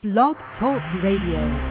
Blog Talk Radio.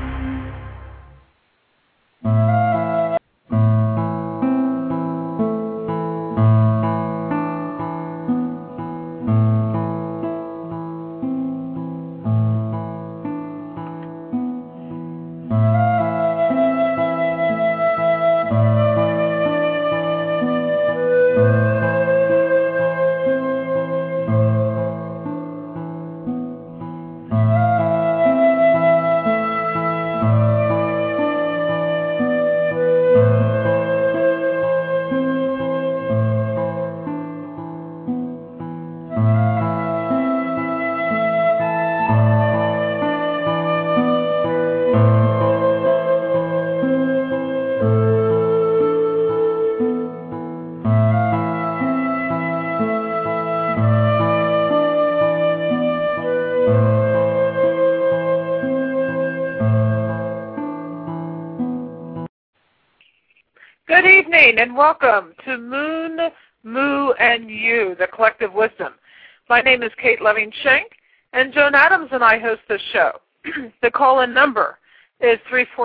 And welcome to Moon, Moo, and You, the Collective Wisdom. My name is Kate Loving-Shank, and Joan Adams and I host the show. The call-in number is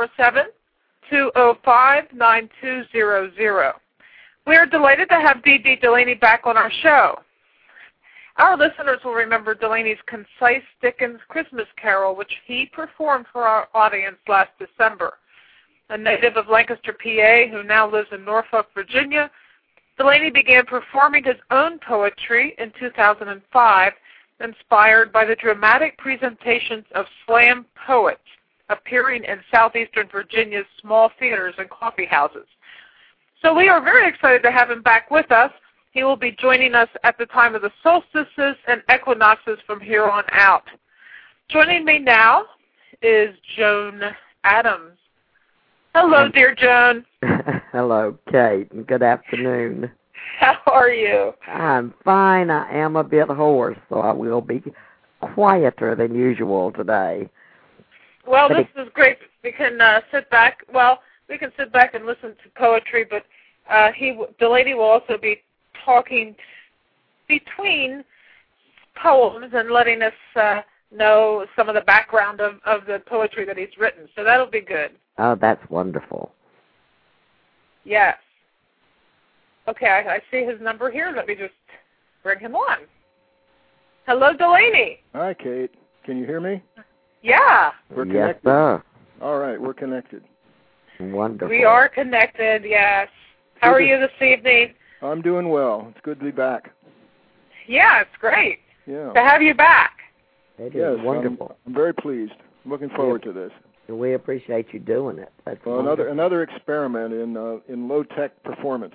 347-205-9200. We are delighted to have D.D. Delaney back on our show. Our listeners will remember Delaney's concise Dickens Christmas Carol, which he performed for our audience last December. A native of Lancaster, PA, who now lives in Norfolk, Virginia, Delaney began performing his own poetry in 2005, inspired by the dramatic presentations of slam poets appearing in southeastern Virginia's small theaters and coffee houses. So we are very excited to have him back with us. He will be joining us at the time of the solstices and equinoxes from here on out. Joining me now is Joan Adams. Hello, dear Joan. Hello, Kate, and good afternoon. How are you? I'm fine. I am a bit hoarse, so I will be quieter than usual today. Well, this is great. We can sit back. Well, we can sit back and listen to poetry, but Delaney will also be talking between poems and letting us know some of the background of the poetry that he's written. So that'll be good. Oh, that's wonderful. Yes. Okay, I see his number here. Let me just bring him on. Hello, Delaney. Hi, Kate. Can you hear me? Yeah. We're connected. Yes, sir. All right, we're connected. Wonderful. We are connected, yes. How are you this evening? I'm doing well. It's good to be back. Yeah, it's great to have you back. It is wonderful. I'm very pleased. I'm looking forward to this. We appreciate you doing it. That's another experiment in low tech performance.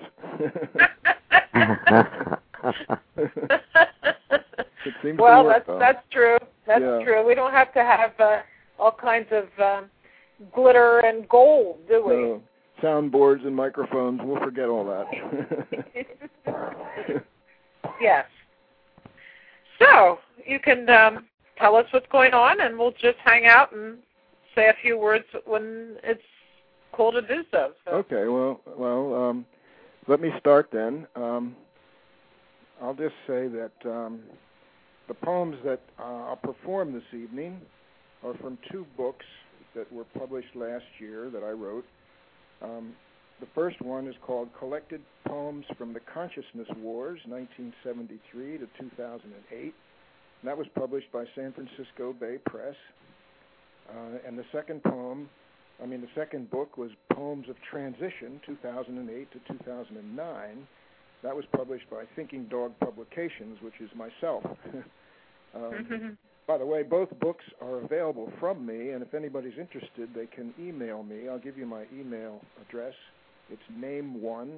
It seems well, to work, that's true. That's true. We don't have to have all kinds of glitter and gold, do we? No. Soundboards and microphones. We'll forget all that. Yes. So you can tell us what's going on, and we'll just hang out and say a few words when it's cool to do so. Okay, well, let me start then. I'll just say that the poems that I'll perform this evening are from two books that were published last year that I wrote. The first one is called Collected Poems from the Consciousness Wars, 1973 to 2008. And that was published by San Francisco Bay Press. And the second book was Poems of Transition, 2008 to 2009. That was published by Thinking Dog Publications, which is myself. By the way, both books are available from me, and if anybody's interested, they can email me. I'll give you my email address. It's name1,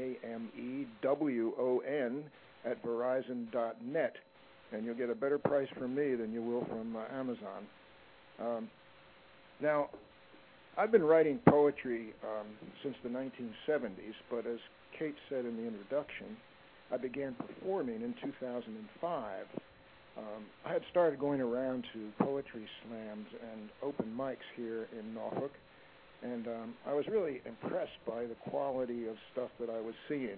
NAMEWON, @verizon.net, and you'll get a better price from me than you will from Amazon. Now, I've been writing poetry since the 1970s, but as Kate said in the introduction, I began performing in 2005. I had started going around to poetry slams and open mics here in Norfolk, and I was really impressed by the quality of stuff that I was seeing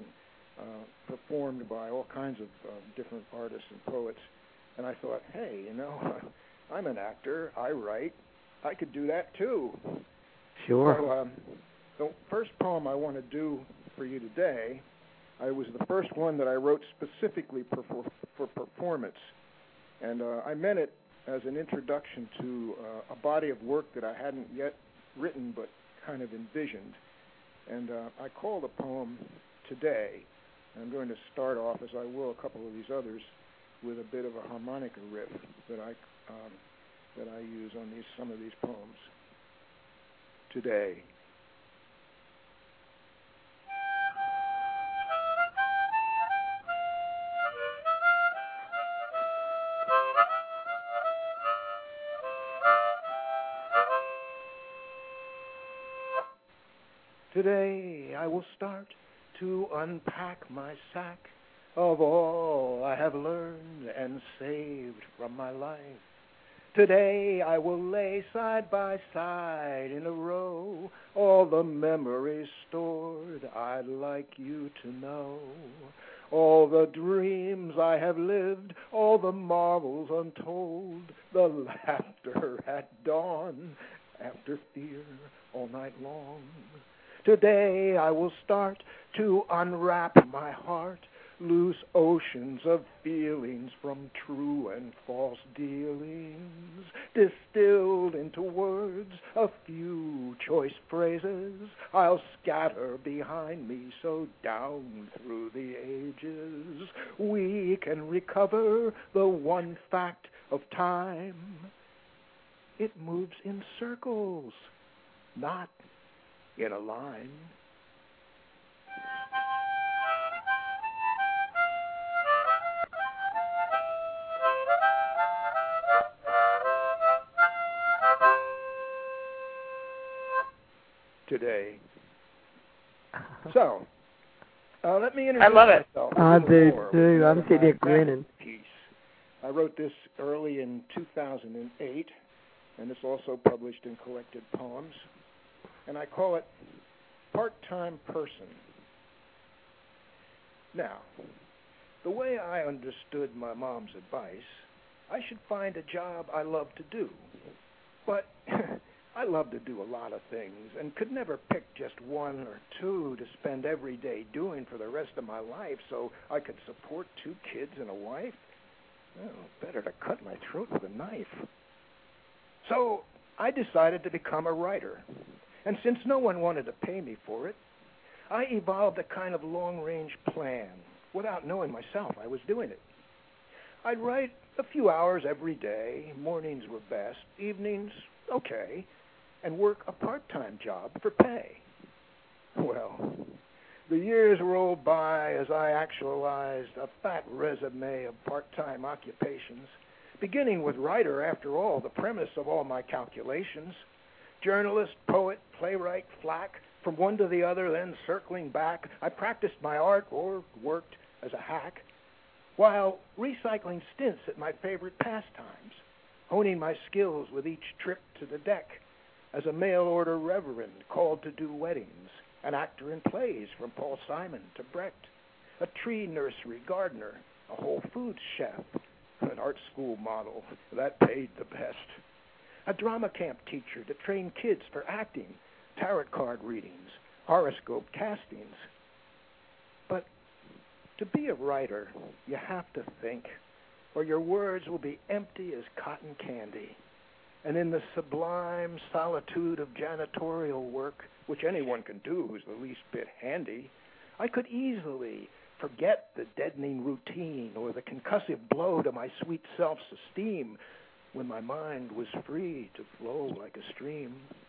performed by all kinds of different artists and poets. And I thought, hey, I'm an actor. I write. I could do that too. Sure. So, the first poem I want to do for you today, I was the first one that I wrote specifically for performance. And I meant it as an introduction to a body of work that I hadn't yet written but kind of envisioned. And I call the poem Today. I'm going to start off, as I will a couple of these others, with a bit of a harmonica riff that I use on some of these poems. Today. Today I will start to unpack my sack of all I have learned and saved from my life. Today I will lay side by side in a row all the memories stored I'd like you to know. All the dreams I have lived, all the marvels untold, the laughter at dawn, after fear all night long. Today I will start to unwrap my heart, loose oceans of feelings from true and false dealings, distilled into words, a few choice phrases I'll scatter behind me so down through the ages we can recover the one fact of time. It moves in circles, not in a line. Today. So, let me introduce myself. I do too. I'm sitting here grinning. Piece. I wrote this early in 2008, and it's also published in Collected Poems. And I call it Part-Time Person. Now, the way I understood my mom's advice, I should find a job I love to do. But I love to do a lot of things and could never pick just one or two to spend every day doing for the rest of my life so I could support 2 kids and a wife. Well, better to cut my throat with a knife. So I decided to become a writer. And since no one wanted to pay me for it, I evolved a kind of long-range plan. Without knowing myself, I was doing it. I'd write a few hours every day. Mornings were best. Evenings, okay. And work a part-time job for pay. Well, the years rolled by as I actualized a fat resume of part-time occupations, beginning with writer, after all, the premise of all my calculations. Journalist, poet, playwright, flack, from one to the other, then circling back, I practiced my art or worked as a hack, while recycling stints at my favorite pastimes, honing my skills with each trip to the deck, as a mail-order reverend called to do weddings, an actor in plays from Paul Simon to Brecht, a tree nursery gardener, a Whole Foods chef, an art school model that paid the best, a drama camp teacher to train kids for acting, tarot card readings, horoscope castings. But to be a writer, you have to think, or your words will be empty as cotton candy. And in the sublime solitude of janitorial work, which anyone can do who's the least bit handy, I could easily forget the deadening routine or the concussive blow to my sweet self-esteem when my mind was free to flow like a stream.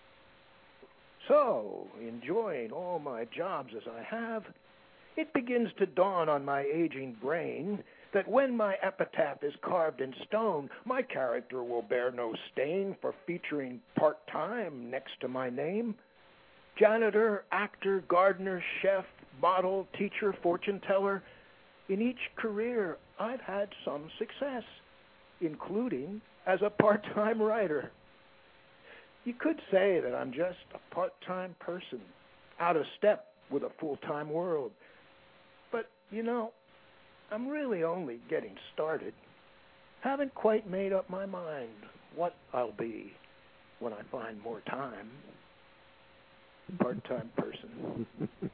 So, enjoying all my jobs as I have, it begins to dawn on my aging brain that when my epitaph is carved in stone, my character will bear no stain for featuring part-time next to my name. Janitor, actor, gardener, chef, model, teacher, fortune teller. In each career, I've had some success, including as a part-time writer. You could say that I'm just a part-time person, out of step with a full-time world. But, you know, I'm really only getting started. Haven't quite made up my mind what I'll be when I find more time. Part-time person.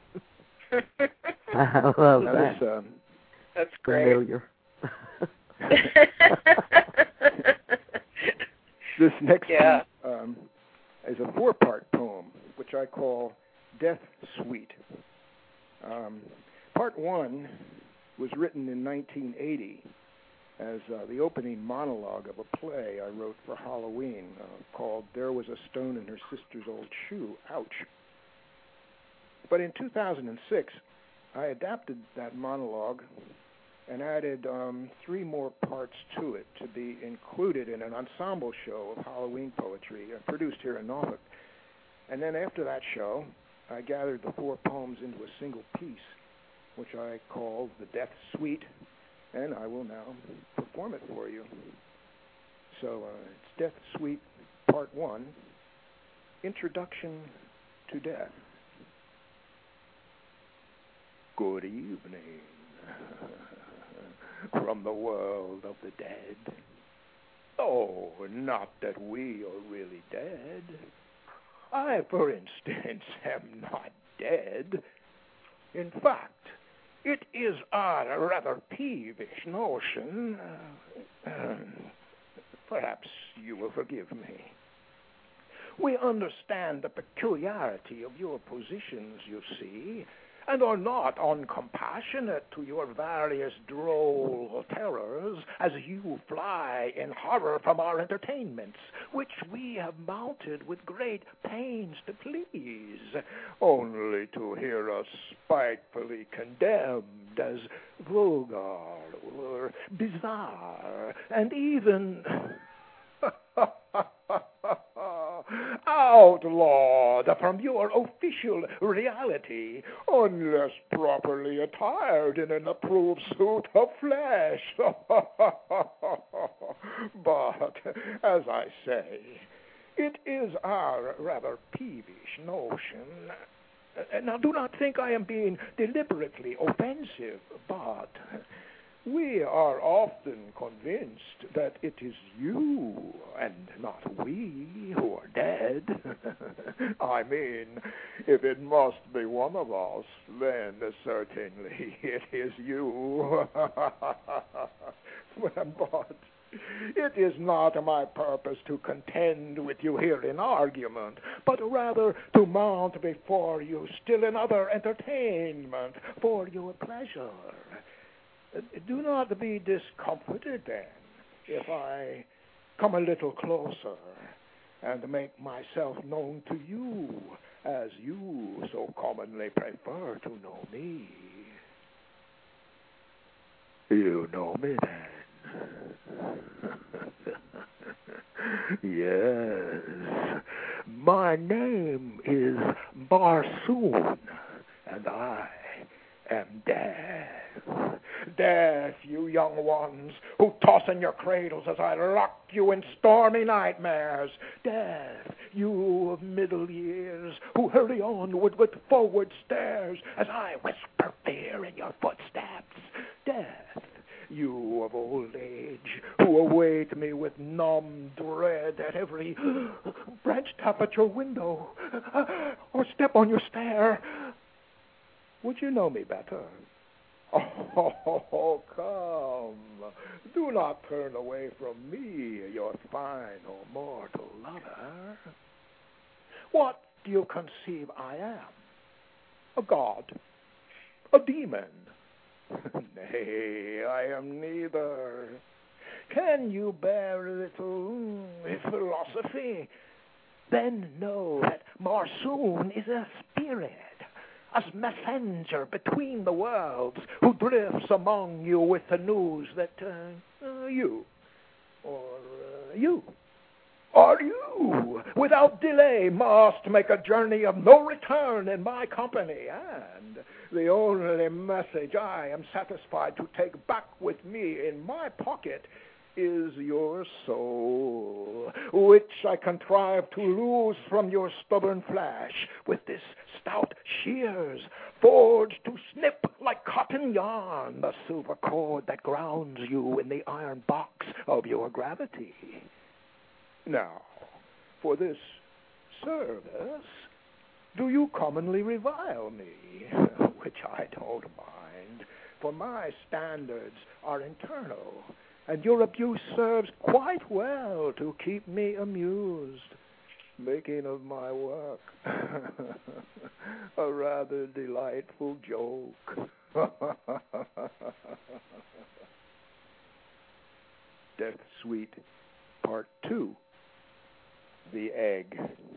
I love that. That's great. Familiar. This next one is a 4-part poem, which I call Death Suite. Part 1 was written in 1980 as the opening monologue of a play I wrote for Halloween called There Was a Stone in Her Sister's Old Shoe. Ouch. But in 2006, I adapted that monologue and added 3 more parts to it to be included in an ensemble show of Halloween poetry produced here in Norfolk. And then after that show, I gathered the 4 poems into a single piece, which I call the Death Suite, and I will now perform it for you. So it's Death Suite, Part 1, Introduction to Death. Good evening from the world of the dead. Oh, not that we are really dead. I, for instance, am not dead. In fact, it is a rather peevish notion. Perhaps you will forgive me. We understand the peculiarity of your positions, you see, and are not uncompassionate to your various droll terrors as you fly in horror from our entertainments, which we have mounted with great pains to please, only to hear us spitefully condemned as vulgar or bizarre, and even outlawed from your official reality, unless properly attired in an approved suit of flesh. But, as I say, it is our rather peevish notion. Now, do not think I am being deliberately offensive, but we are often convinced that it is you and not we who are dead. I mean, if it must be one of us, then certainly it is you. But it is not my purpose to contend with you here in argument, but rather to mount before you still another entertainment for your pleasure. Do not be discomforted, then, if I come a little closer and make myself known to you as you so commonly prefer to know me. You know me, then? Yes. My name is Barsoom, and I am Death. Death, you young ones, who toss in your cradles as I rock you in stormy nightmares. Death, you of middle years, who hurry onward with forward stares as I whisper fear in your footsteps. Death, you of old age, who await me with numb dread at every branch tap at your window or step on your stair. Would you know me better? Oh, come. Do not turn away from me, your fine or mortal lover. What do you conceive I am? A god? A demon? Nay, I am neither. Can you bear a little philosophy? Then know that Marsoon is a spirit, as messenger between the worlds, who drifts among you with the news that you, without delay, must make a journey of no return in my company, and the only message I am satisfied to take back with me in my pocket is your soul, which I contrive to lose from your stubborn flesh with this stout shears, forged to snip like cotton yarn the silver cord that grounds you in the iron box of your gravity. Now, for this service, do you commonly revile me? Which I don't mind, for my standards are internal, and your abuse serves quite well to keep me amused, making of my work a rather delightful joke. Death Suite, Part 2, The Egg.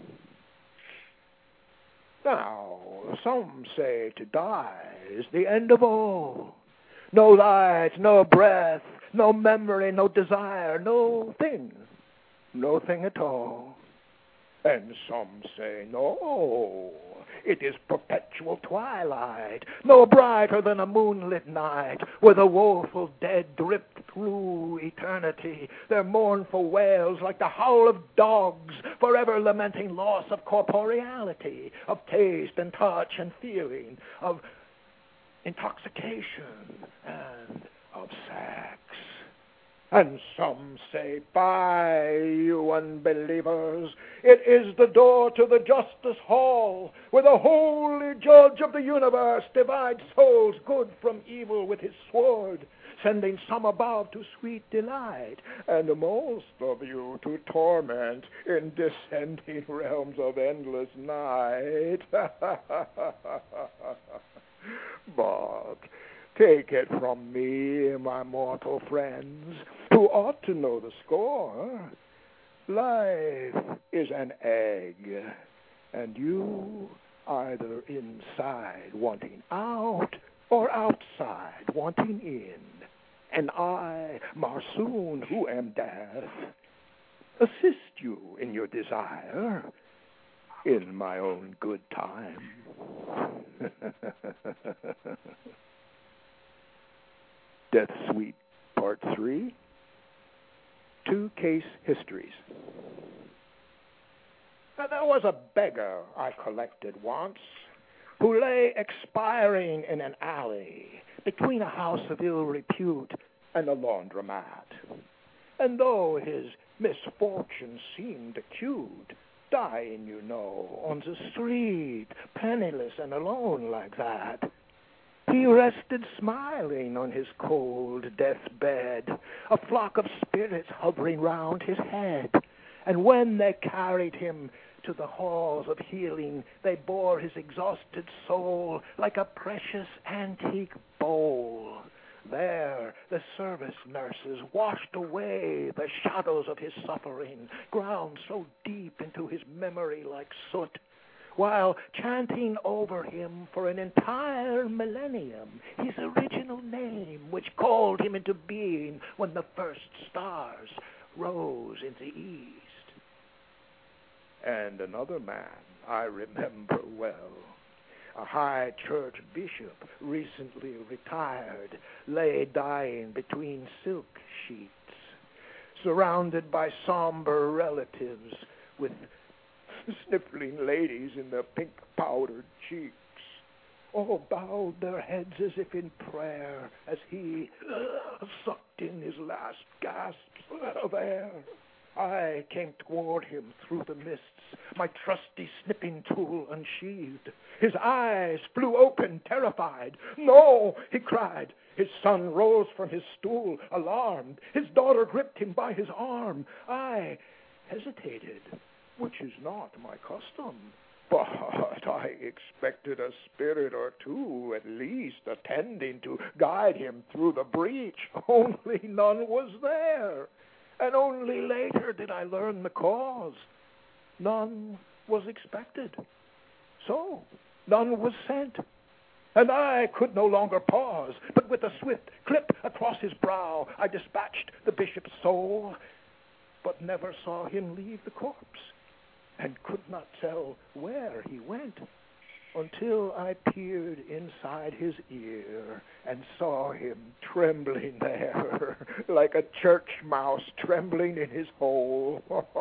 Now, some say to die is the end of all. No light, no breath, no memory, no desire, no thing at all. And some say no, it is perpetual twilight, no brighter than a moonlit night, where the woeful dead drip through eternity, their mournful wails like the howl of dogs, forever lamenting loss of corporeality, of taste and touch and feeling, of intoxication and of sex. And some say, "Fie, you unbelievers, it is the door to the justice hall, where the holy judge of the universe divides souls good from evil with his sword, sending some above to sweet delight, and most of you to torment in descending realms of endless night." But take it from me, my mortal friends, who ought to know the score. Life is an egg, and you either inside wanting out or outside wanting in. And I, Marsoon, who am death, assist you in your desire in my own good time. Death Suite, Part 3, 2 Case Histories. Now, there was a beggar I collected once who lay expiring in an alley between a house of ill repute and a laundromat. And though his misfortune seemed acute, dying, you know, on the street, penniless and alone like that, he rested smiling on his cold deathbed, a flock of spirits hovering round his head. And when they carried him to the halls of healing, they bore his exhausted soul like a precious antique bowl. There the service nurses washed away the shadows of his suffering, ground so deep into his memory like soot, while chanting over him for an entire millennium his original name, which called him into being when the first stars rose in the east. And another man I remember well, a high church bishop, recently retired, lay dying between silk sheets, surrounded by somber relatives with sniffling ladies in their pink-powdered cheeks. All bowed their heads as if in prayer as he sucked in his last gasps of air. I came toward him through the mists, my trusty snipping tool unsheathed. His eyes flew open, terrified. "No!" he cried. His son rose from his stool, alarmed. His daughter gripped him by his arm. I hesitated, which is not my custom. But I expected a spirit or two, at least, attending to guide him through the breach. Only none was there. And only later did I learn the cause. None was expected. So, none was sent. And I could no longer pause, but with a swift clip across his brow, I dispatched the bishop's soul, but never saw him leave the corpse, and could not tell where he went, until I peered inside his ear and saw him trembling there, like a church mouse trembling in his hole.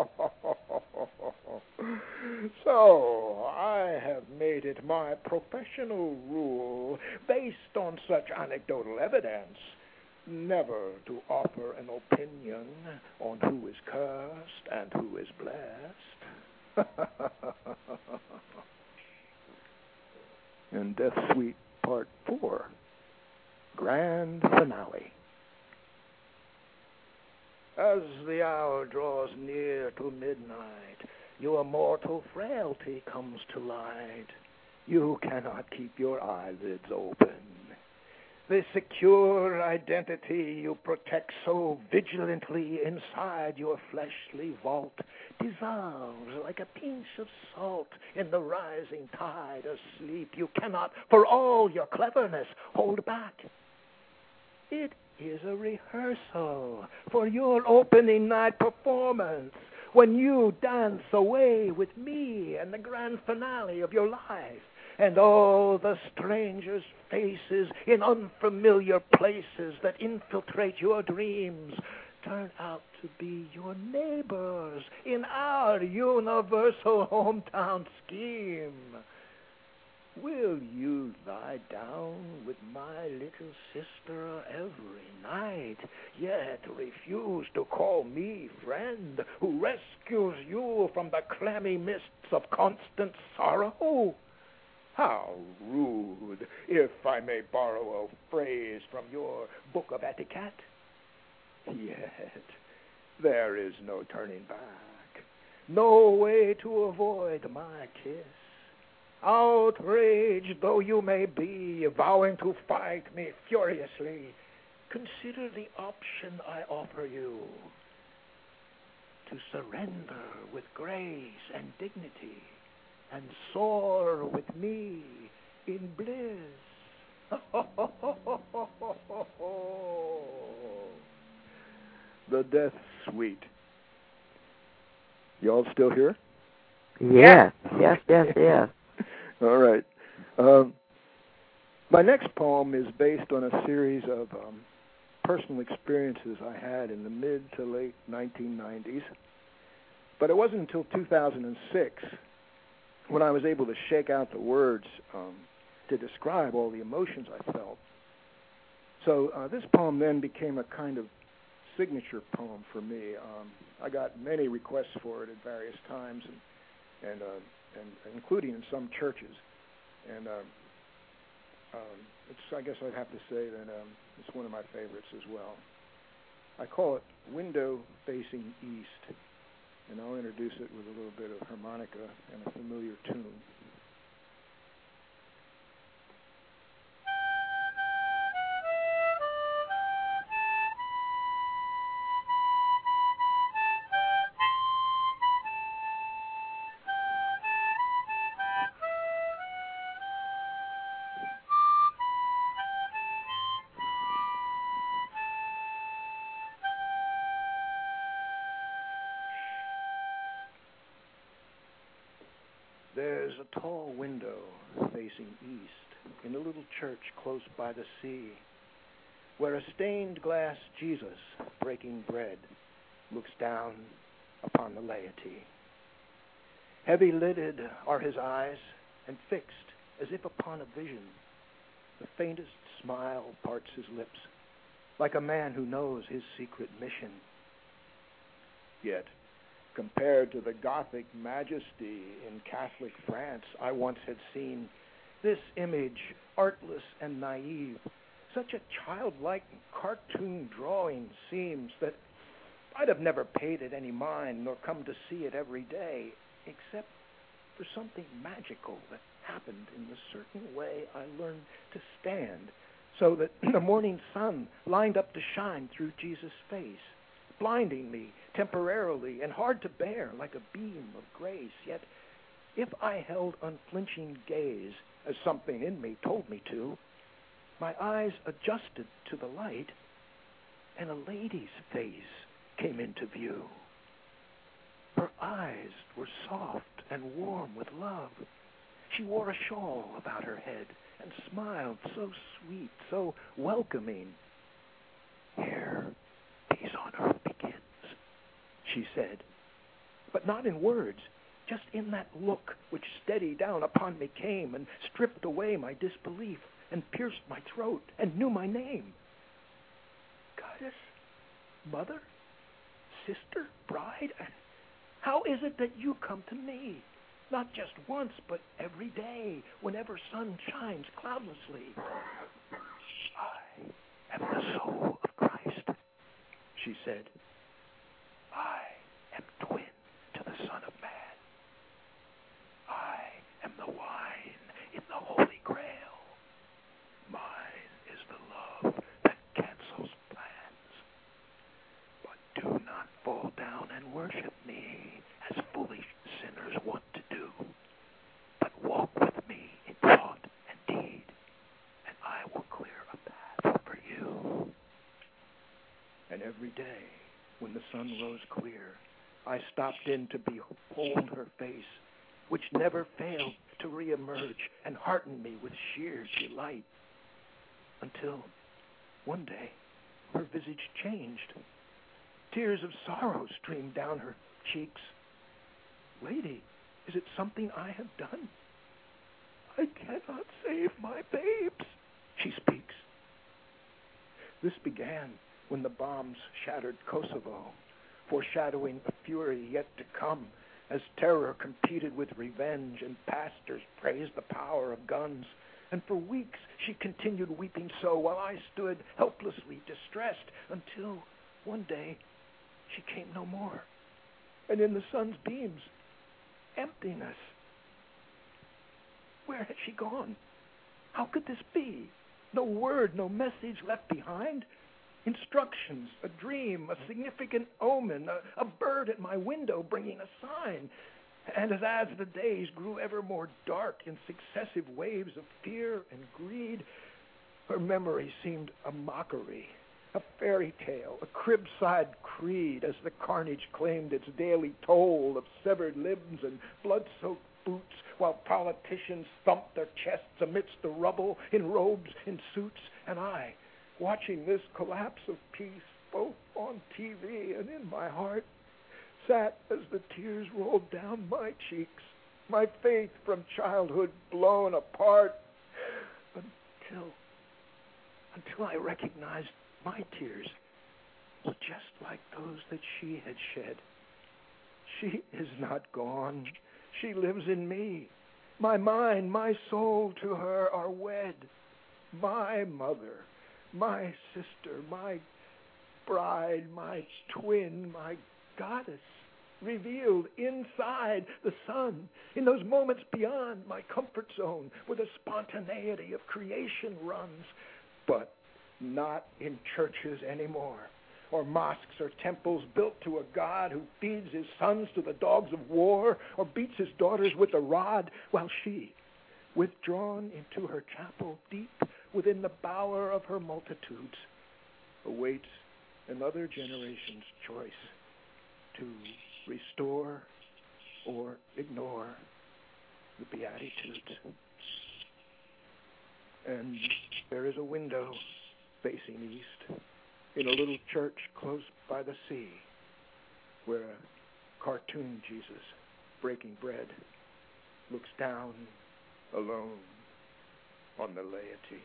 So I have made it my professional rule, based on such anecdotal evidence, never to offer an opinion on who is cursed and who is blessed. And Death Suite Part 4, Grand Finale. As the hour draws near to midnight, your mortal frailty comes to light. You cannot keep your eyelids open. The secure identity you protect so vigilantly inside your fleshly vault dissolves like a pinch of salt in the rising tide of sleep. You cannot, for all your cleverness, hold back. It is a rehearsal for your opening night performance, when you dance away with me and the grand finale of your life. And all the strangers' faces in unfamiliar places that infiltrate your dreams turn out to be your neighbors in our universal hometown scheme. Will you lie down with my little sister every night, yet refuse to call me friend who rescues you from the clammy mists of constant sorrow? How rude, if I may borrow a phrase from your book of etiquette. Yet there is no turning back, no way to avoid my kiss. Outraged though you may be, vowing to fight me furiously, consider the option I offer you: to surrender with grace and dignity, and soar with me in bliss. The Death Suite. Y'all still here? Yes. All right. My next poem is based on a series of personal experiences I had in the mid to late 1990s. But it wasn't until 2006 when I was able to shake out the words to describe all the emotions I felt. So this poem then became a kind of signature poem for me. I got many requests for it at various times, and including in some churches. And I guess I'd have to say that it's one of my favorites as well. I call it Window Facing East, and I'll introduce it with a little bit of harmonica and a familiar tune. There's a tall window facing east in a little church close by the sea, where a stained glass Jesus, breaking bread, looks down upon the laity. Heavy-lidded are his eyes, and fixed as if upon a vision. The faintest smile parts his lips, like a man who knows his secret mission. Yet, compared to the Gothic majesty in Catholic France I once had seen, this image, artless and naive, such a childlike cartoon drawing seems that I'd have never paid it any mind nor come to see it every day, except for something magical that happened in the certain way I learned to stand, so that the morning sun lined up to shine through Jesus' face, blinding me temporarily and hard to bear like a beam of grace. Yet, if I held unflinching gaze, as something in me told me to, my eyes adjusted to the light, and a lady's face came into view. Her eyes were soft and warm with love. She wore a shawl about her head and smiled so sweet, so welcoming. "Here, peace on earth begins," she said, but not in words, just in that look which steady down upon me came and stripped away my disbelief and pierced my throat and knew my name. goddess, mother, sister, bride? How is it that you come to me? Not just once, but every day, whenever sun shines cloudlessly. I am the soul of Christ, she said. I am twin to the Son of Man. I am the wine in the Holy Grail. Mine is the love that cancels plans. But do not fall down and worship me as foolish sinners want to do, but walk with me in thought and deed, and I will clear a path for you. And every day, when the sun rose clear, I stopped in to behold her face, which never failed to reemerge and hearten me with sheer delight, until one day her visage changed. Tears of sorrow streamed down her cheeks. Lady, is it something I have done? I cannot save my babes, she speaks. This began when the bombs shattered Kosovo, foreshadowing a fury yet to come, as terror competed with revenge and pastors praised the power of guns. And for weeks she continued weeping so, while I stood helplessly distressed, until one day she came no more. And in the sun's beams, emptiness. Where had she gone? How could this be? No word, no message left behind. Instructions, a dream, a significant omen, a bird at my window bringing a sign. And as the days grew ever more dark in successive waves of fear and greed, her memory seemed a mockery, a fairy tale, a crib-side creed, as the carnage claimed its daily toll of severed limbs and blood-soaked boots, while politicians thumped their chests amidst the rubble in robes and suits, and I, watching this collapse of peace, both on TV and in my heart, sat as the tears rolled down my cheeks, my faith from childhood blown apart, until I recognized my tears were just like those that she had shed. She is not gone. She lives in me. My mind, my soul to her are wed. My mother, my sister, my bride, my twin, my goddess, revealed inside the sun, in those moments beyond my comfort zone, where the spontaneity of creation runs, but not in churches anymore, or mosques or temples built to a God who feeds his sons to the dogs of war, or beats his daughters with a rod, while she, withdrawn into her chapel deep within the bower of her multitudes, awaits another generation's choice to restore or ignore the Beatitudes. And there is a window facing east in a little church close by the sea, where a cartoon Jesus, breaking bread, looks down alone on the laity.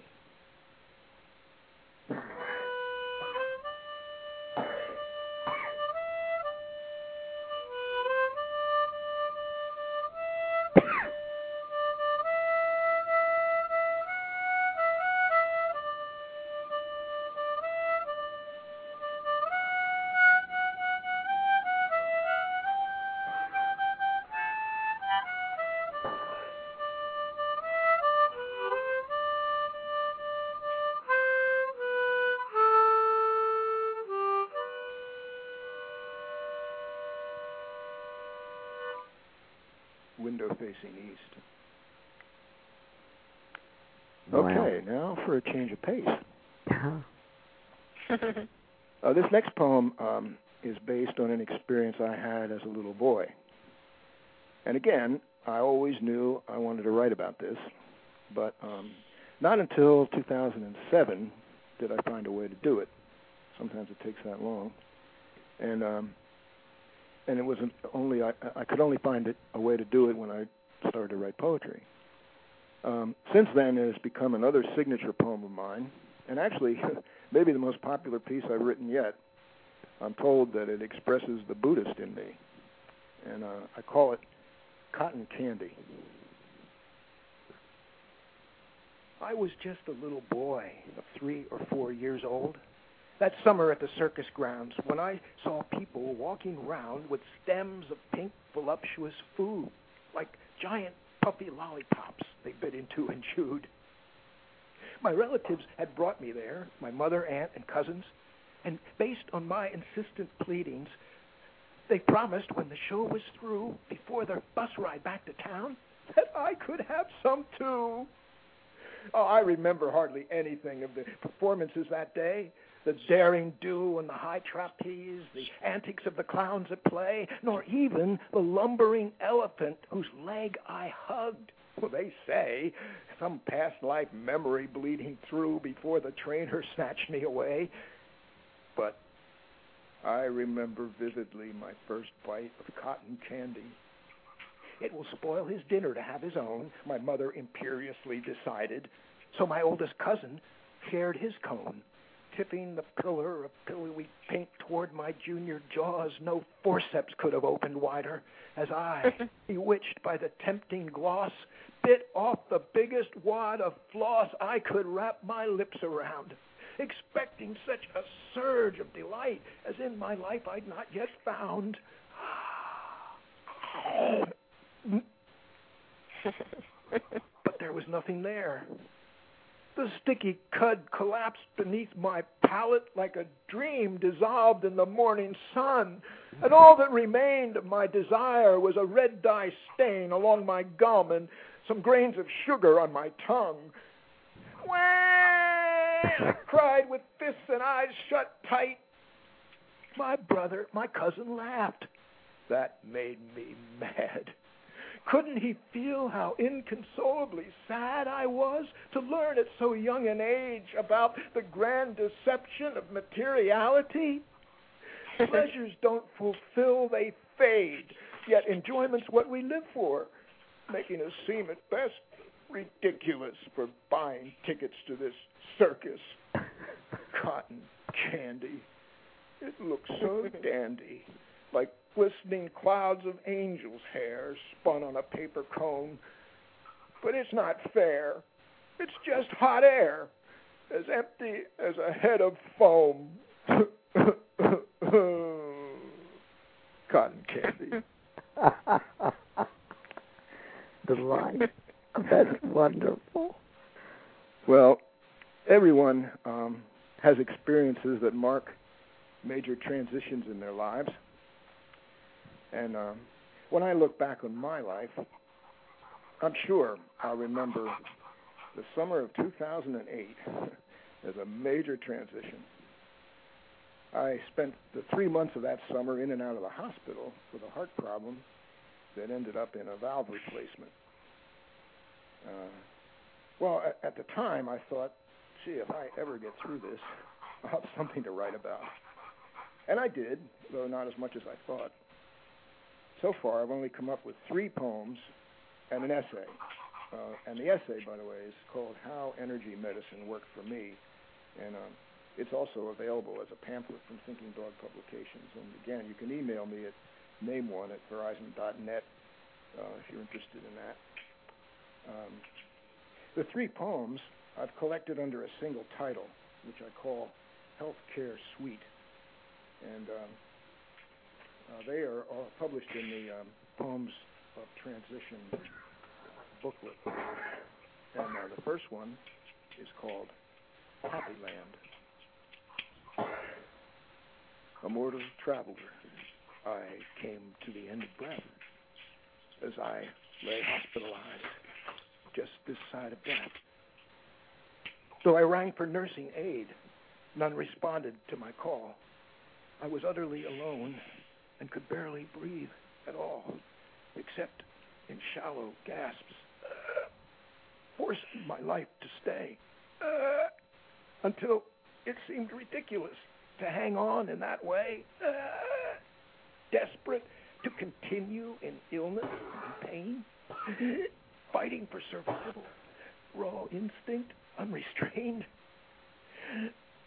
Window facing east. Okay, now for a change of pace. This next poem is based on an experience I had as a little boy. And again, I always knew I wanted to write about this, but not until 2007 did I find a way to do it. Sometimes it takes that long. And it wasn't only I could only find a way to do it when I started to write poetry. Since then, it has become another signature poem of mine. And actually, maybe the most popular piece I've written yet. I'm told that it expresses the Buddhist in me, and I call it Cotton Candy. I was just a little boy of 3 or 4 years old. That summer at the circus grounds, when I saw people walking around with stems of pink, voluptuous food, like giant puffy lollipops they bit into and chewed. My relatives had brought me there, my mother, aunt, and cousins, and based on my insistent pleadings, they promised when the show was through, before their bus ride back to town, that I could have some too. Oh, I remember hardly anything of the performances that day. The daring do and the high trapeze, the antics of the clowns at play, nor even the lumbering elephant whose leg I hugged. Well, they say, some past life memory bleeding through before the trainer snatched me away. But I remember vividly my first bite of cotton candy. It will spoil his dinner to have his own, my mother imperiously decided. So my oldest cousin shared his cone, tipping the pillar of pillowy pink toward my junior jaws no forceps could have opened wider, as I, bewitched by the tempting gloss, bit off the biggest wad of floss I could wrap my lips around, expecting such a surge of delight as in my life I'd not yet found. But there was nothing there. The sticky cud collapsed beneath my palate like a dream dissolved in the morning sun, and all that remained of my desire was a red dye stain along my gum and some grains of sugar on my tongue. Wah! I cried with fists and eyes shut tight. My cousin laughed. That made me mad. Couldn't he feel how inconsolably sad I was to learn at so young an age about the grand deception of materiality? Pleasures don't fulfill, they fade, yet enjoyment's what we live for, making us seem at best ridiculous for buying tickets to this circus. Cotton candy. It looks so dandy, like glistening clouds of angel's hair spun on a paper cone. But it's not fair. It's just hot air, as empty as a head of foam. Cotton candy. Delight. That's wonderful. Well, everyone has experiences that mark major transitions in their lives. And when I look back on my life, I'm sure I'll remember the summer of 2008 as a major transition. I spent the 3 months of that summer in and out of the hospital with a heart problem that ended up in a valve replacement. Well, at the time, I thought, gee, if I ever get through this, I'll have something to write about. And I did, though not as much as I thought. So far, I've only come up with 3 poems and an essay. And the essay, by the way, is called How Energy Medicine Worked for Me. And it's also available as a pamphlet from Thinking Dog Publications. And again, you can email me at name1@verizon.net if you're interested in that. The 3 poems I've collected under a single title, which I call Healthcare Suite. And they are published in the Poems of Transition booklet. And the first one is called Happy Land. A mortal traveler, I came to the end of breath as I lay hospitalized just this side of death. Though I rang for nursing aid, none responded to my call. I was utterly alone and could barely breathe at all, except in shallow gasps, forced my life to stay, until it seemed ridiculous to hang on in that way, desperate to continue in illness and pain, fighting for survival, raw instinct, unrestrained.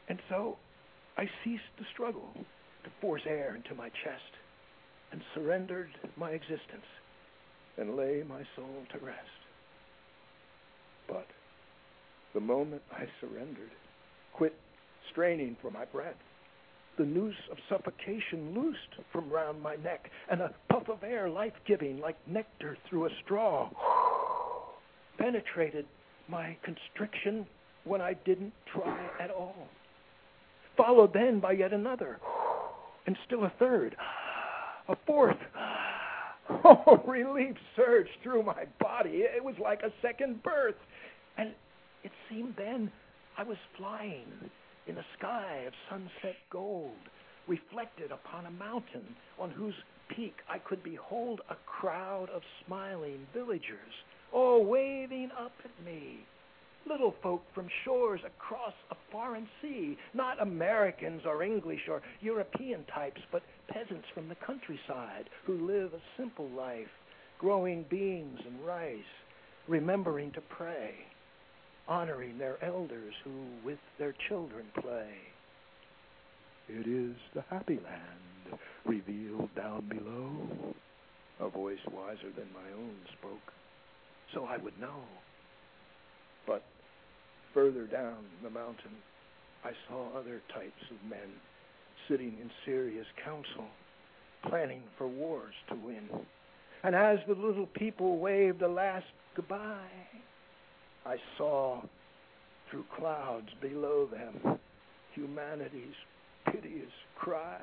And so I ceased the struggle to force air into my chest and surrendered my existence and lay my soul to rest. But the moment I surrendered, quit straining for my breath, the noose of suffocation loosed from round my neck, and a puff of air, life-giving like nectar through a straw, penetrated my constriction when I didn't try at all. Followed then by yet another, and still a third, a fourth. Oh, relief surged through my body. It was like a second birth. And it seemed then I was flying in a sky of sunset gold, reflected upon a mountain on whose peak I could behold a crowd of smiling villagers, all waving up at me. Little folk from shores across a foreign sea, not Americans or English or European types, but peasants from the countryside who live a simple life, growing beans and rice, remembering to pray, honoring their elders who with their children play. It is the happy land revealed down below. A voice wiser than my own spoke, so I would know. But further down the mountain, I saw other types of men sitting in serious council, planning for wars to win. And as the little people waved a last goodbye, I saw through clouds below them humanity's piteous cry.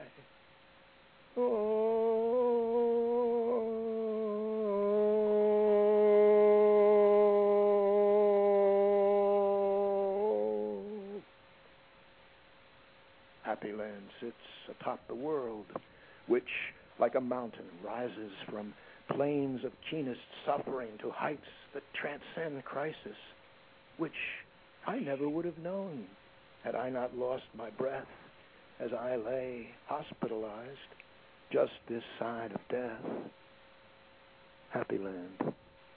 Happy Land sits atop the world, which, like a mountain, rises from plains of keenest suffering to heights that transcend crisis, which I never would have known had I not lost my breath as I lay hospitalized just this side of death. Happy Land.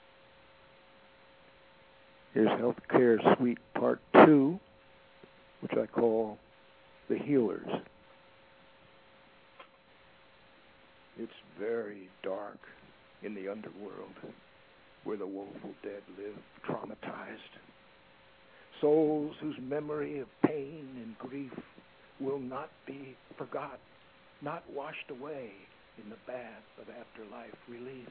Here's Healthcare Suite Part 2, which I call The Healers. It's very dark in the underworld where the woeful dead live traumatized. Souls whose memory of pain and grief will not be forgot, not washed away in the bath of afterlife relief.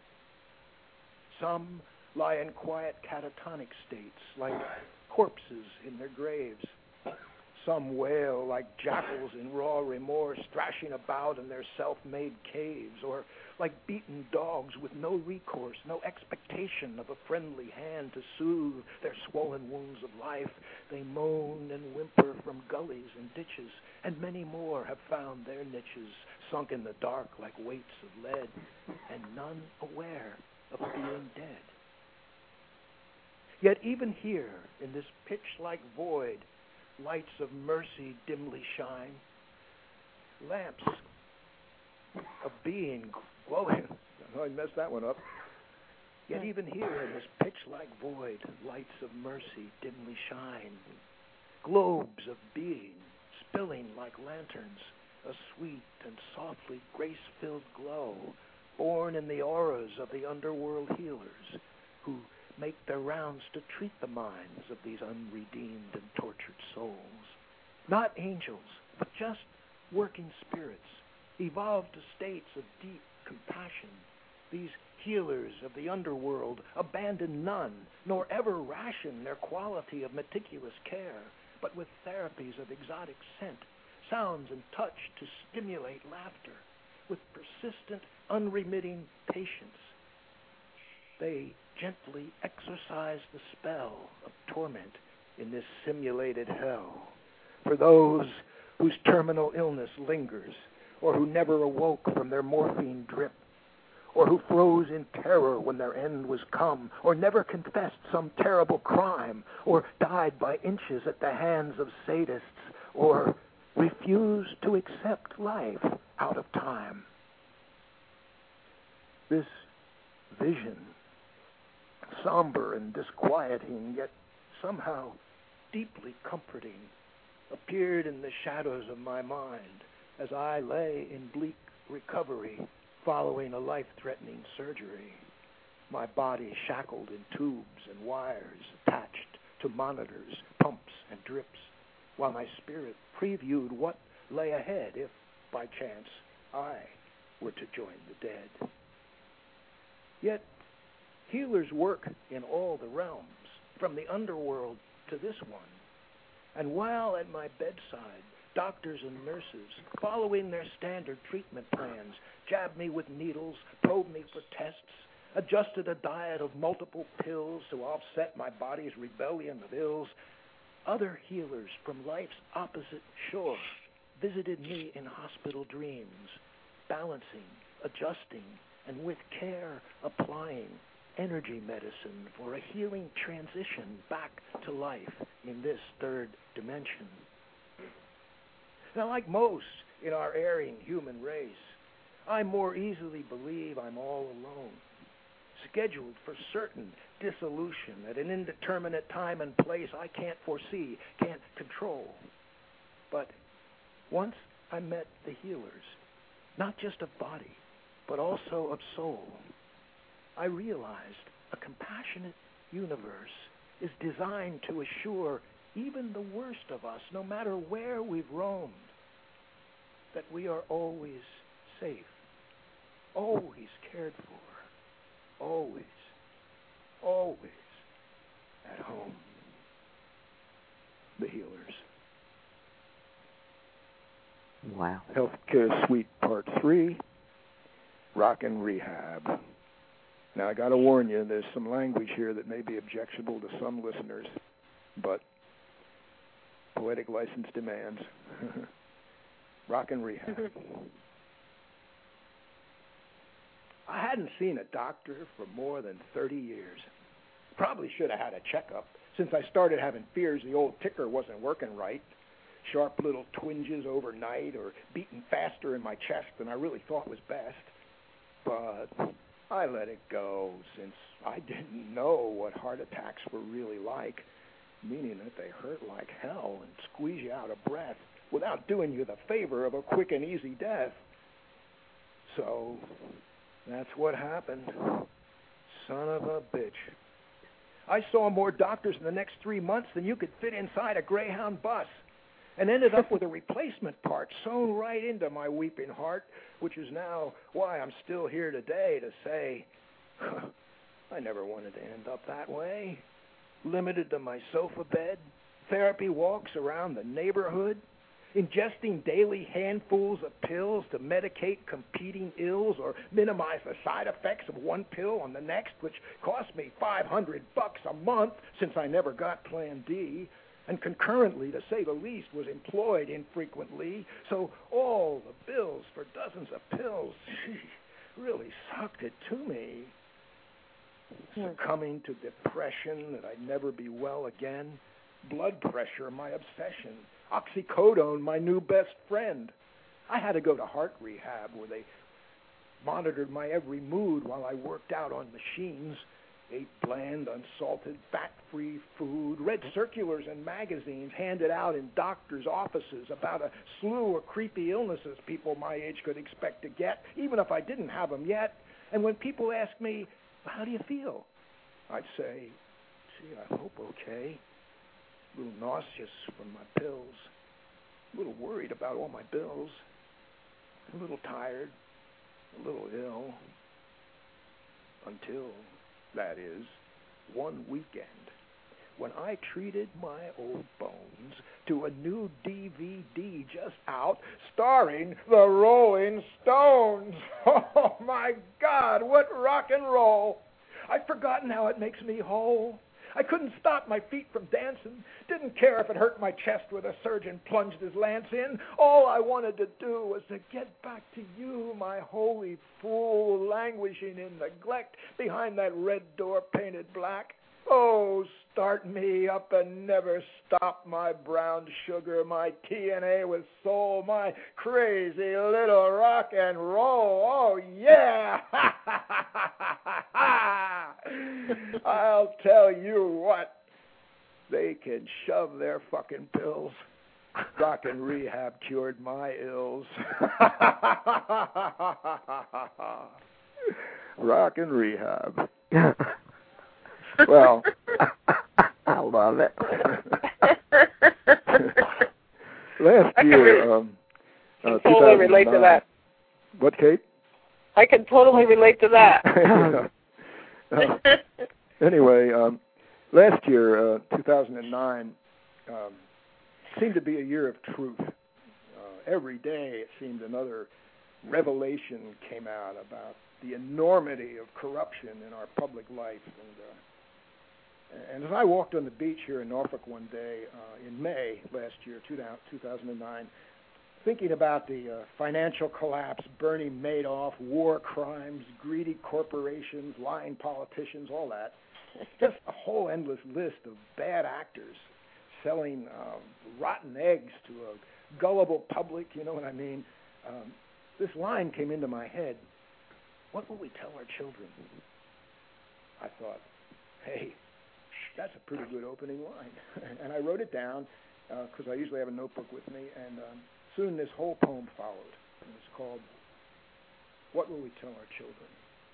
Some lie in quiet catatonic states like corpses in their graves. Some wail like jackals in raw remorse, thrashing about in their self-made caves, or like beaten dogs with no recourse, no expectation of a friendly hand to soothe their swollen wounds of life. They moan and whimper from gullies and ditches, and many more have found their niches, sunk in the dark like weights of lead, and none aware of being dead. Yet even here, in this pitch-like void, lights of mercy dimly shine. Lamps of being glowing. I messed that one up. Yet even here in this pitch-like void, lights of mercy dimly shine. Globes of being spilling like lanterns, a sweet and softly grace-filled glow, born in the auras of the underworld healers, who make their rounds to treat the minds of these unredeemed and tortured souls. Not angels, but just working spirits, evolved to states of deep compassion. These healers of the underworld abandon none, nor ever ration their quality of meticulous care, but with therapies of exotic scent, sounds and touch to stimulate laughter, with persistent, unremitting patience. They gently exorcise the spell of torment in this simulated hell for those whose terminal illness lingers, or who never awoke from their morphine drip, or who froze in terror when their end was come, or never confessed some terrible crime, or died by inches at the hands of sadists, or refused to accept life out of time. This vision, somber and disquieting, yet somehow deeply comforting, appeared in the shadows of my mind as I lay in bleak recovery following a life-threatening surgery, my body shackled in tubes and wires attached to monitors, pumps, and drips, while my spirit previewed what lay ahead if, by chance, I were to join the dead. Yet, healers work in all the realms, from the underworld to this one. And while at my bedside, doctors and nurses, following their standard treatment plans, jabbed me with needles, probed me for tests, adjusted a diet of multiple pills to offset my body's rebellion of ills, other healers from life's opposite shore visited me in hospital dreams, balancing, adjusting, and with care applying energy medicine for a healing transition back to life in this third dimension. Now, like most in our erring human race, I more easily believe I'm all alone, scheduled for certain dissolution at an indeterminate time and place I can't foresee, can't control. But once I met the healers, not just of body, but also of soul, I realized a compassionate universe is designed to assure even the worst of us, no matter where we've roamed, that we are always safe, always cared for, always, always at home. The healers. Wow. Healthcare Suite Part 3, Rock and Rehab. Now, I got to warn you, there's some language here that may be objectionable to some listeners, but poetic license demands. Rock and Rehab. I hadn't seen a doctor for more than 30 years. Probably should have had a checkup, since I started having fears the old ticker wasn't working right. Sharp little twinges overnight, or beating faster in my chest than I really thought was best. But I let it go, since I didn't know what heart attacks were really like, meaning that they hurt like hell and squeeze you out of breath without doing you the favor of a quick and easy death. So that's what happened. Son of a bitch. I saw more doctors in the next 3 months than you could fit inside a Greyhound bus, and ended up with a replacement part sewn right into my weeping heart, which is now why I'm still here today to say, I never wanted to end up that way. Limited to my sofa bed, therapy walks around the neighborhood, ingesting daily handfuls of pills to medicate competing ills or minimize the side effects of one pill on the next, which cost me $500 a month since I never got Plan D, and concurrently, to say the least, was employed infrequently, so all the bills for dozens of pills really sucked it to me. Succumbing to depression that I'd never be well again, blood pressure my obsession, oxycodone my new best friend. I had to go to heart rehab where they monitored my every mood while I worked out on machines, ate bland, unsalted, fat-free food, read circulars and magazines handed out in doctors' offices about a slew of creepy illnesses people my age could expect to get, even if I didn't have them yet. And when people ask me, how do you feel? I'd say, gee, I hope okay. A little nauseous from my pills, a little worried about all my bills, a little tired, a little ill, until, that is, one weekend, when I treated my old bones to a new DVD just out starring the Rolling Stones. Oh, my God, what rock and roll! I'd forgotten how it makes me whole. I couldn't stop my feet from dancing, didn't care if it hurt my chest where the surgeon plunged his lance in. All I wanted to do was to get back to you, my holy fool, languishing in neglect behind that red door painted black. Oh, start me up and never stop, my brown sugar, my TNA with soul, my crazy little rock and roll. Oh, yeah! I'll tell you what, they can shove their fucking pills. Rock and rehab cured my ills. Rock and rehab. Well, I love it. Last year, I can totally relate to that. What, Kate? I can totally relate to that. Anyway, last year, 2009, seemed to be a year of truth. Every day it seemed another revelation came out about the enormity of corruption in our public life. And as I walked on the beach here in Norfolk one day in May last year, 2009, thinking about the financial collapse, Bernie Madoff, war crimes, greedy corporations, lying politicians, all that, just a whole endless list of bad actors selling rotten eggs to a gullible public, you know what I mean? This line came into my head. What will we tell our children? I thought, hey, that's a pretty good opening line. And I wrote it down because I usually have a notebook with me, and soon this whole poem followed. And it's called, What Will We Tell Our Children?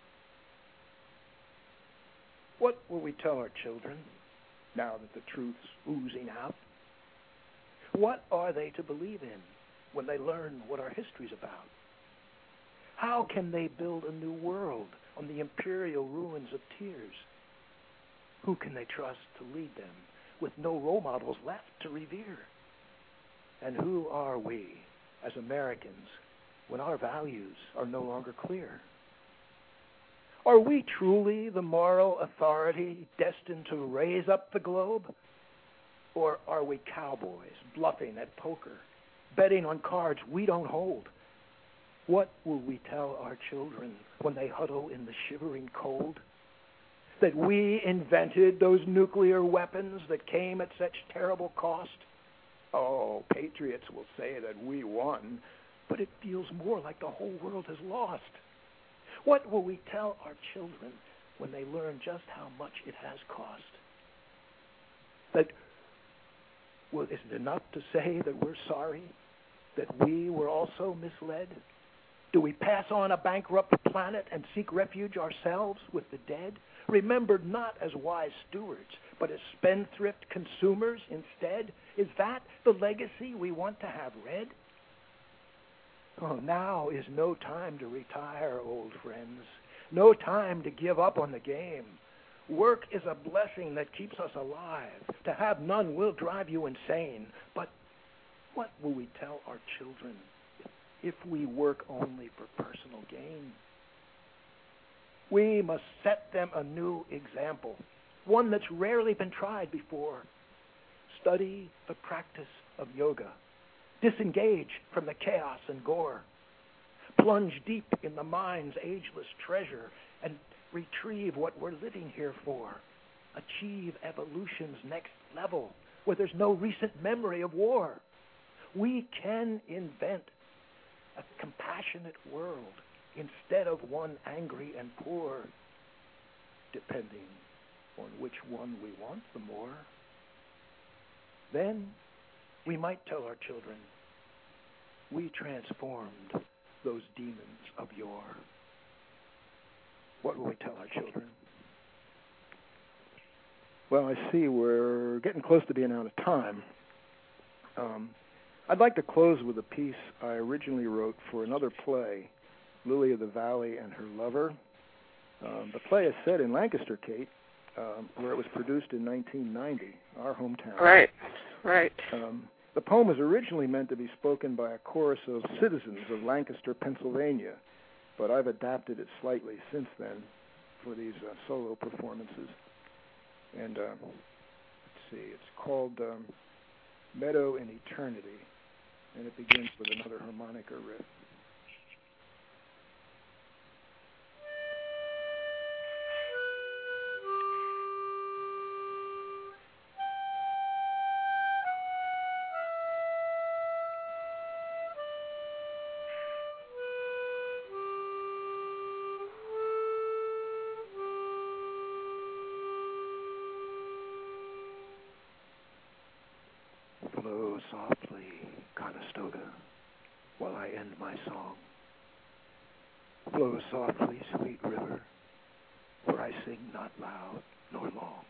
What will we tell our children now that the truth's oozing out? What are they to believe in when they learn what our history's about? How can they build a new world on the imperial ruins of tears? Who can they trust to lead them with no role models left to revere? And who are we as Americans when our values are no longer clear? Are we truly the moral authority destined to raise up the globe? Or are we cowboys bluffing at poker, betting on cards we don't hold? What will we tell our children when they huddle in the shivering cold? That we invented those nuclear weapons that came at such terrible cost? Oh, patriots will say that we won, but it feels more like the whole world has lost. What will we tell our children when they learn just how much it has cost? That, well, is it enough to say that we're sorry, that we were also misled? Do we pass on a bankrupt planet and seek refuge ourselves with the dead, remembered not as wise stewards, but as spendthrift consumers instead? Is that the legacy we want to have read? Oh, now is no time to retire, old friends. No time to give up on the game. Work is a blessing that keeps us alive. To have none will drive you insane. But what will we tell our children if we work only for personal gain? We must set them a new example, one that's rarely been tried before. Study the practice of yoga. Disengage from the chaos and gore. Plunge deep in the mind's ageless treasure and retrieve what we're living here for. Achieve evolution's next level where there's no recent memory of war. We can invent a compassionate world instead of one angry and poor, depending on which one we want the more. Then we might tell our children, we transformed those demons of yore. What will we tell our children? Well, I see we're getting close to being out of time. I'd like to close with a piece I originally wrote for another play, Lily of the Valley and Her Lover. The play is set in Lancaster, Kate, where it was produced in 1990, our hometown. Right. The poem was originally meant to be spoken by a chorus of citizens of Lancaster, Pennsylvania, but I've adapted it slightly since then for these solo performances. And let's see, it's called Meadow in Eternity, and it begins with another harmonica riff. Flow softly Conestoga, while I end my song. Flow softly, sweet river, for I sing not loud nor long.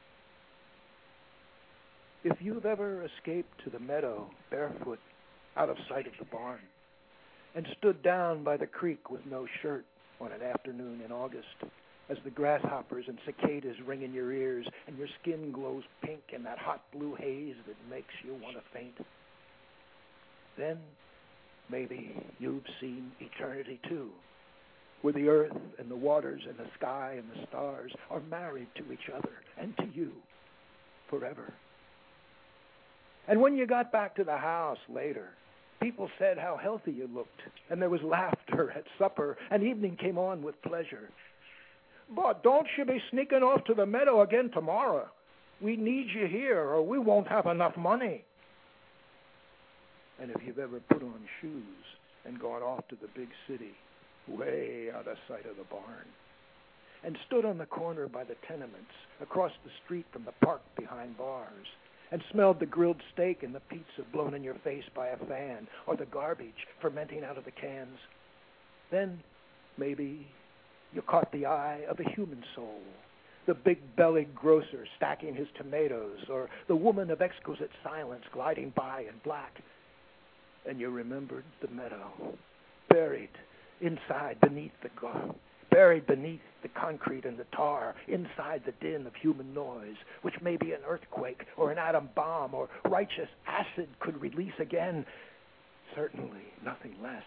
If you've ever escaped to the meadow barefoot out of sight of the barn and stood down by the creek with no shirt on an afternoon in August as the grasshoppers and cicadas ring in your ears and your skin glows pink in that hot blue haze that makes you want to faint, then maybe you've seen eternity too, where the earth and the waters and the sky and the stars are married to each other and to you forever. And when you got back to the house later, people said how healthy you looked, and there was laughter at supper, and evening came on with pleasure. But don't you be sneaking off to the meadow again tomorrow. We need you here, or we won't have enough money. And if you've ever put on shoes and gone off to the big city, way out of sight of the barn, and stood on the corner by the tenements, across the street from the park behind bars, and smelled the grilled steak and the pizza blown in your face by a fan, or the garbage fermenting out of the cans, then maybe you caught the eye of a human soul, the big-bellied grocer stacking his tomatoes, or the woman of exquisite silence gliding by in black, and you remembered the meadow, buried inside beneath the concrete and the tar, inside the din of human noise, which may be an earthquake or an atom bomb or righteous acid could release again. Certainly nothing less.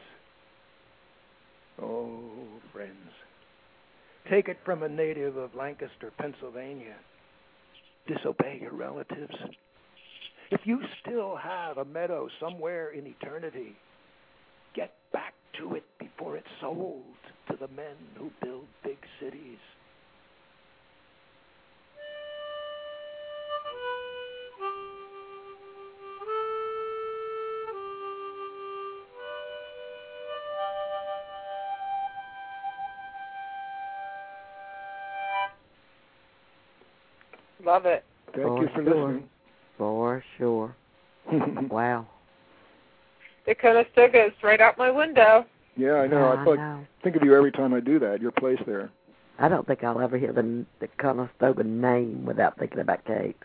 Oh, friends, take it from a native of Lancaster, Pennsylvania. Disobey your relatives. If you still have a meadow somewhere in eternity, get back to it before it's sold to the men who build big cities. Love it. Thank you for listening. For sure. Wow. The Conestoga is right out my window. Yeah, I know. I think of you every time I do that, your place there. I don't think I'll ever hear the Conestoga name without thinking about Kate.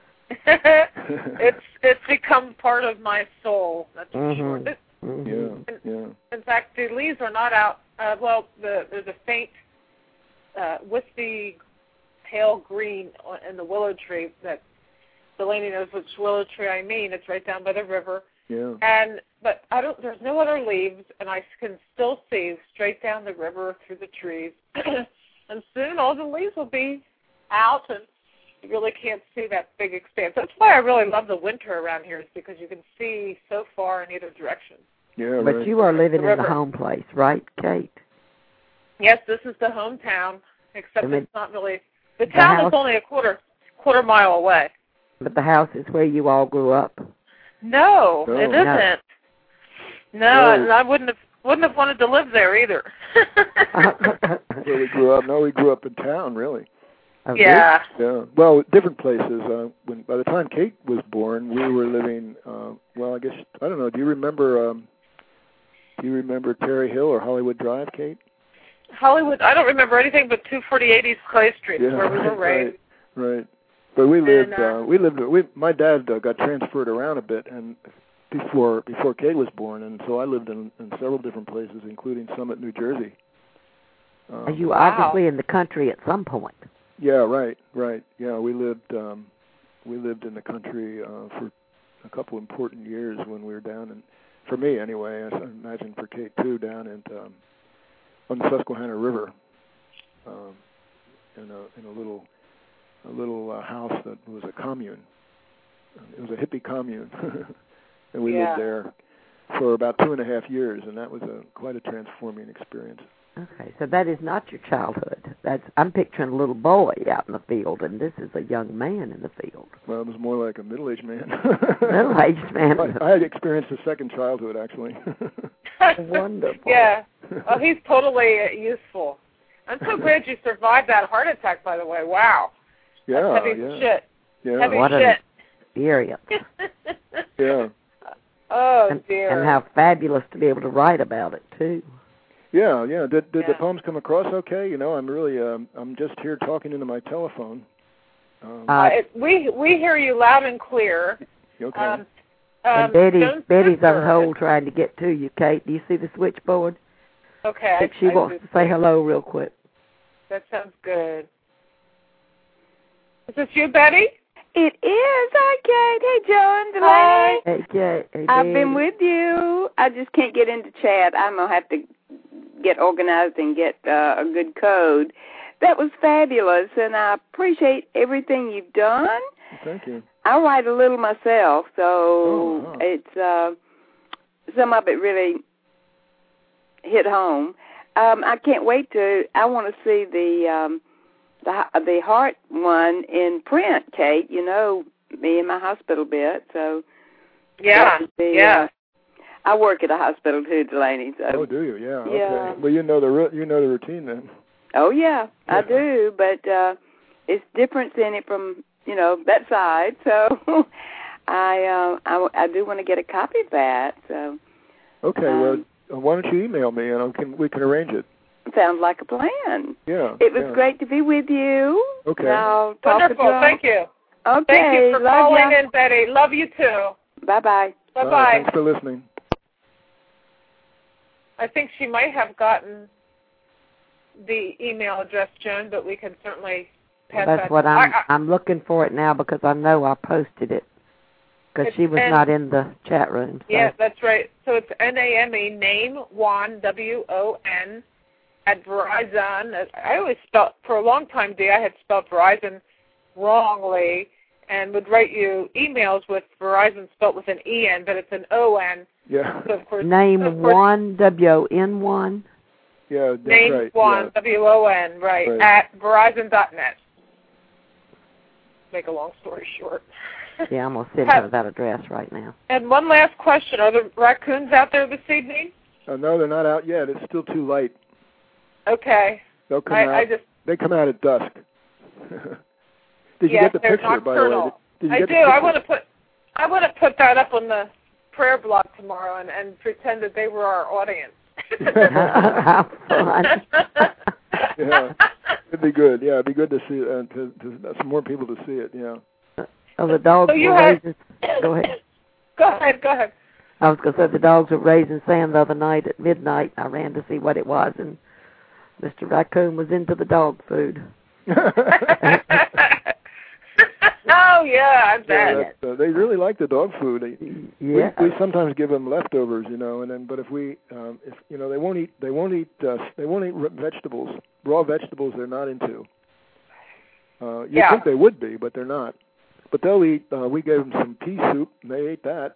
It's become part of my soul, that's for sure. In fact, the leaves are not out. There's a faint wispy pale green in the willow tree that Delaney knows which willow tree I mean. It's right down by the river. Yeah. But there's no other leaves, and I can still see straight down the river through the trees. And soon all the leaves will be out, and you really can't see that big expanse. That's why I really love the winter around here, is because you can see so far in either direction. Yeah, but you are living in the home place, right, Kate? Yes, this is the hometown, except it's not really. The town is only a quarter mile away. But the house is where you all grew up. No, it isn't. No, and I wouldn't have wanted to live there either. Where we grew up? No, we grew up in town, really. Yeah. Yeah. Well, different places. By the time Kate was born, we were living. I guess I don't know. Do you remember Terry Hill or Hollywood Drive, Kate? Hollywood. I don't remember anything but 248 East Clay Street, where we were raised. Right. But we lived. My dad got transferred around a bit, and before Kate was born, and so I lived in several different places, including Summit, New Jersey. Are you obviously in the country at some point? Yeah, right. Yeah, we lived in the country for a couple important years when we were down in, for me anyway, I imagine for Kate too, down on the Susquehanna River, in a little house that was a commune. It was a hippie commune, and we lived there for about 2.5 years, and that was quite a transforming experience. Okay, so that is not your childhood. I'm picturing a little boy out in the field, and this is a young man in the field. Well, it was more like a middle-aged man. Middle-aged man. I had experienced a second childhood, actually. Wonderful. Yeah. Oh, he's totally useful. I'm so glad you survived that heart attack, by the way. Wow. Yeah. That's heavy shit. Yeah. Heavy what shit. An experience. Yeah. Oh, dear. And how fabulous to be able to write about it, too. Yeah. Did the poems come across okay? You know, I'm really, I'm just here talking into my telephone. We hear you loud and clear. Okay. And Betty's on hold trying to get to you, Kate. Do you see the switchboard? Okay. I think she wants to say hello real quick. That sounds good. Is this you, Betty? It is. Hi, Kate. Hey, John. Delaney. Hi. Hey, Kate. Hey, I've been with you. I just can't get into chat. I'm going to have to get organized and get a good code. That was fabulous, and I appreciate everything you've done. Thank you. I write a little myself, so it's some of it really hit home. I can't wait I want to see the heart one in print, Kate. You know me and my hospital bit, so yeah. I work at a hospital too, Delaney. So. Oh, do you? Yeah. Okay. Well, you know the routine then. Oh yeah, I do, but it's different in it from that side. So I do want to get a copy of that. So. Okay. Well, why don't you email me and we can arrange it. Sounds like a plan. Yeah. It was great to be with you. Okay. Now, wonderful. Thank you. Okay. Thank you for calling in, Betty. Love you too. Bye-bye. Bye-bye. Thanks for listening. I think she might have gotten the email address, Joan, but we can certainly pass that. That's what I'm looking for it now because I know I posted it because she was not in the chat room. So. Yeah, that's right. So it's NAME, name, Juan, WON, at Verizon. I always spelled, for a long time, I had spelled Verizon wrongly and would write you emails with Verizon spelled with an EN, but it's an ON. Yeah. So of course, name Juan, WON. Yeah, that's name right. Juan, WON, right, at Verizon.net. Make a long story short. Yeah, I'm going to send her that address right now. And one last question. Are the raccoons out there this evening? No, they're not out yet. It's still too light. Okay. They'll come out. They come out at dusk. Did you get the picture, by the way? Did you get the picture? I want to put that up on the prayer blog tomorrow and pretend that they were our audience. How fun. Yeah, it'd be good. Yeah, it'd be good to see to some more people to see it. Yeah. Oh, the dogs were raising. Go ahead. Go ahead. I was going to say the dogs were raising sand the other night at midnight. I ran to see what it was, and Mr. Raccoon was into the dog food. Oh, yeah, I bet. Yeah, they really like the dog food. We sometimes give them leftovers, but if they won't eat vegetables, raw vegetables they're not into. You'd think they would be, but they're not. But they'll eat. We gave them some pea soup, and they ate that.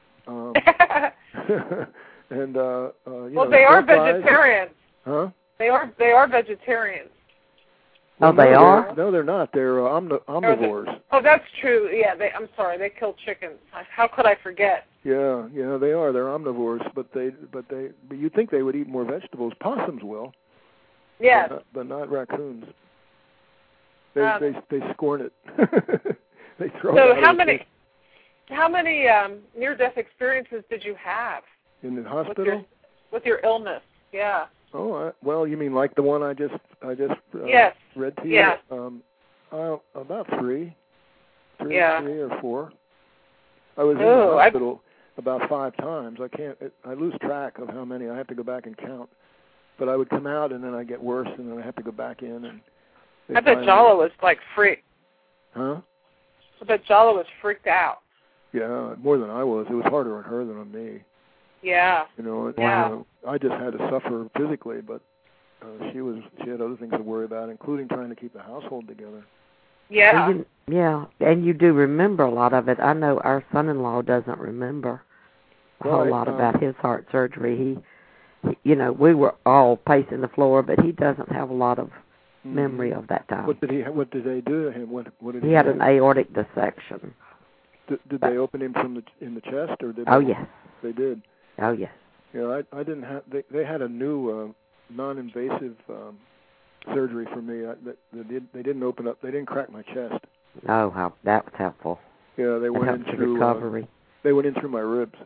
And well, they are vegetarians. Huh? They are vegetarians. Oh, they are? No, they're not. They're omnivores. Oh, that's true. Yeah, I'm sorry. They kill chickens. How could I forget? Yeah, they are. They're omnivores, but you'd think they would eat more vegetables. Possums will. Yes. But not raccoons. They scorn it. They throw it out. How many near-death experiences did you have? In the hospital? With your illness, yeah. Oh, well, you mean like the one I just yes. read to you? Yeah. About three or four. I was in the hospital about 5 times. I lose track of how many. I have to go back and count. But I would come out and then I get worse and then I have to go back in. And I bet Jala was like freaked. Huh? I bet Jala was freaked out. Yeah, more than I was. It was harder on her than on me. Yeah. I just had to suffer physically, but she had other things to worry about, including trying to keep the household together. Yeah. And you do remember a lot of it. I know our son-in-law doesn't remember a whole lot about his heart surgery. He we were all pacing the floor, but he doesn't have a lot of memory of that time. What did they do to him? What did he had an aortic dissection. Did they open him in the chest, or did? Oh yes. They did. Oh yes. Yeah, I didn't have. They had a new non-invasive surgery for me. They didn't open up. They didn't crack my chest. Oh, how that was helpful. Yeah, they went in through recovery. They went in through my ribs.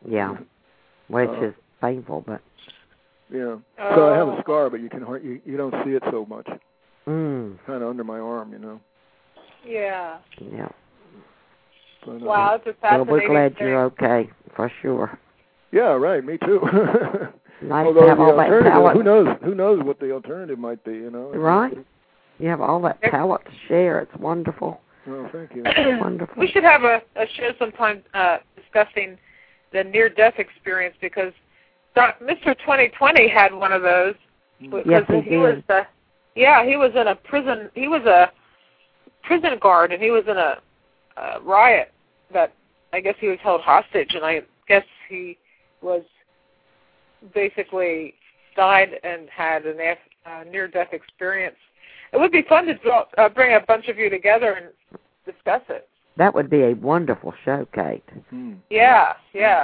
Yeah, which is painful, but. Yeah. So I have a scar, but you don't see it so much. Kind of under my arm, you know. Yeah. Yeah. But, wow, it's a fascinating well, we're glad thing. you're okay, for sure. Yeah, right. Me too. Nice Although to have all that talent. Who knows what the alternative might be, you know? Right. You have all that talent to share. It's wonderful. Oh, thank you. Wonderful. We should have a show sometime discussing the near-death experience, because Mr. 2020 had one of those. Yes, he did. He was in a prison. He was a prison guard, and he was in a riot that I guess he was held hostage, and I guess he was basically died and had a near-death experience. It would be fun to bring a bunch of you together and discuss it. That would be a wonderful show, Kate. Yeah.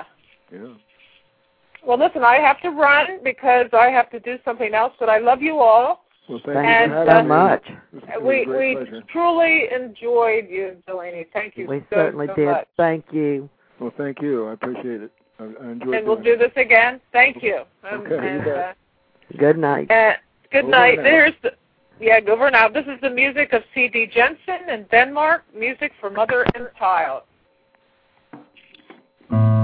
Well, listen, I have to run because I have to do something else, but I love you all. Well, thank you so much. We truly enjoyed you, Delaney. Thank you we so certainly did. much. Thank you. Well, thank you. I appreciate it. I enjoyed it. And we'll do this again. Thank you. Okay. Good night. Good night. Over now. This is the music of C.D. Jensen in Denmark, music for mother and child.